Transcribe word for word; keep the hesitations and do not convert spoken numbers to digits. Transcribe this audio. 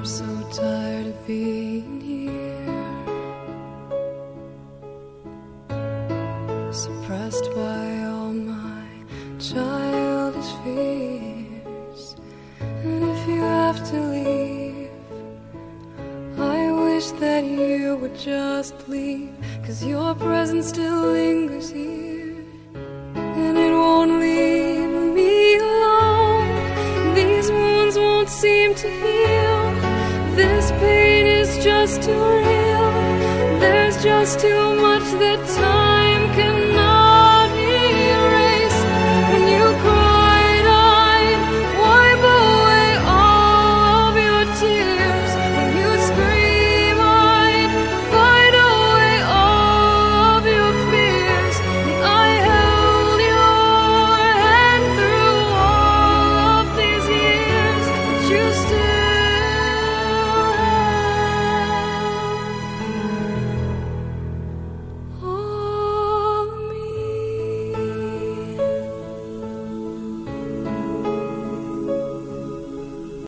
so tired of being here, suppressed by all my childish fears. And if you have to leave, I wish that you would just leave, 'cause your presence still lingers here, and it won't leave me alone. These wounds won't seem to heal. This pain is just too real. There's just too much that time